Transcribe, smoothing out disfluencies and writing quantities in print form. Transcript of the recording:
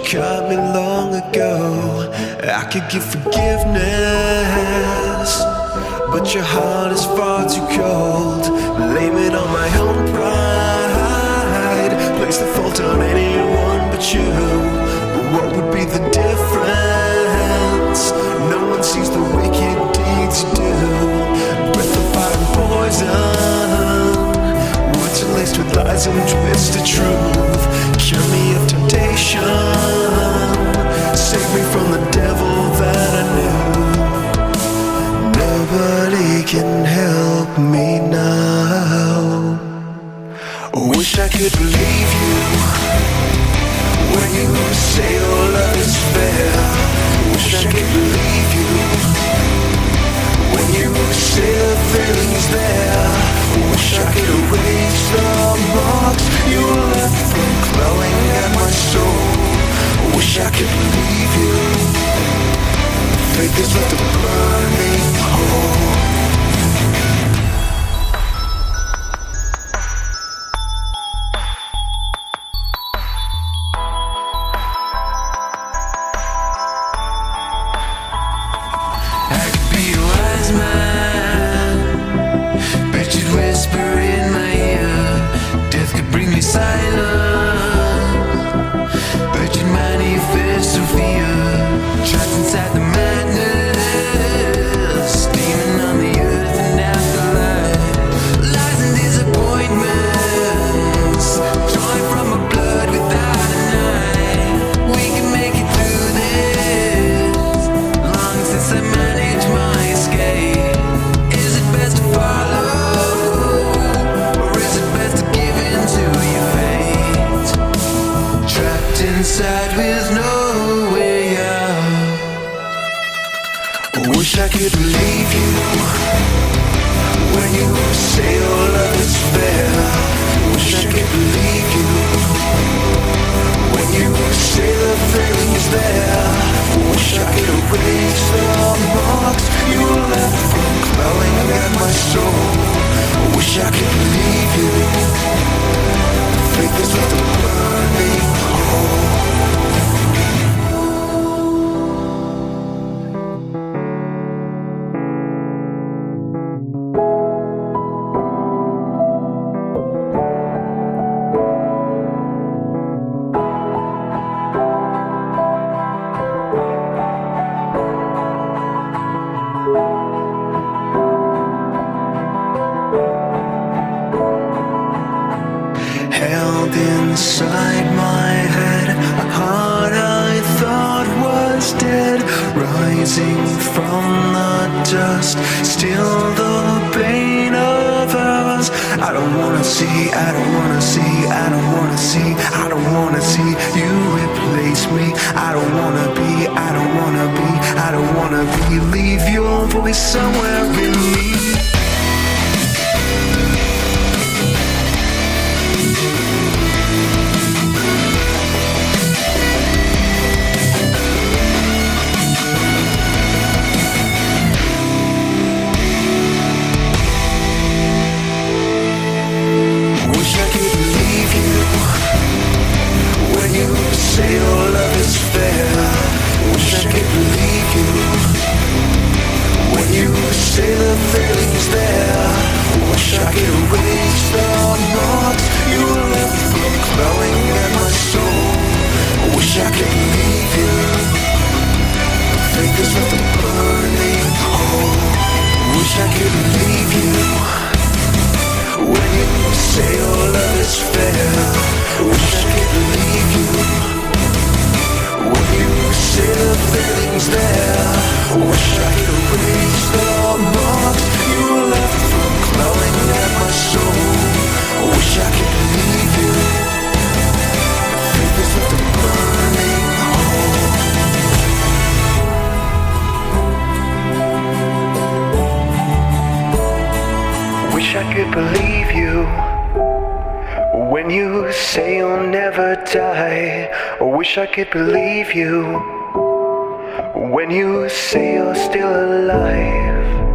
caught me long ago. I could give forgiveness, but your heart is far too cold. Blame it on my own pride, place the fault on anyone but you. What would be the difference? No one sees the wicked deeds you do. Breath of fire and poison, words are laced with lies and twisted truth. Cure me of temptation, save me from the devil that I knew. Nobody can help me now. Wish I could believe you when you say your love is fair. Wish I could believe you when you say the feeling's there. Wish I could erase the marks you left from clawing at my soul. Wish I could believe you. Faith is left to burn me whole. Inside with no way out. Wish I could believe you when you say your love is fair. Wish I could believe you when you say the feeling is there. Wish I could erase the marks you left from clawing at my soul. Wish I could believe you. Faith is left to burn me whole. Held inside my head, a heart I thought was dead, rising from the dust, still the pain of us. I don't wanna see, I don't wanna see, I don't wanna see, I don't wanna see you replace me. I don't wanna be, I don't wanna be, I don't wanna be. Leave your voice somewhere in me. Say your love is fair. Wish I could believe you when you say the feeling's there. Wish I could erase the marks you left from clawing at my soul. Wish I could believe you. Faith is left to burn me whole. Wish I could believe you when you say your love is fair. Wish I could believe you when you say the feeling's there. Wish I could erase the marks you left from clawing at my soul. Wish I could believe you. Faith is left to burn me whole. Wish I could believe you when you say you'll never die. Wish I could believe you when you say you're still alive.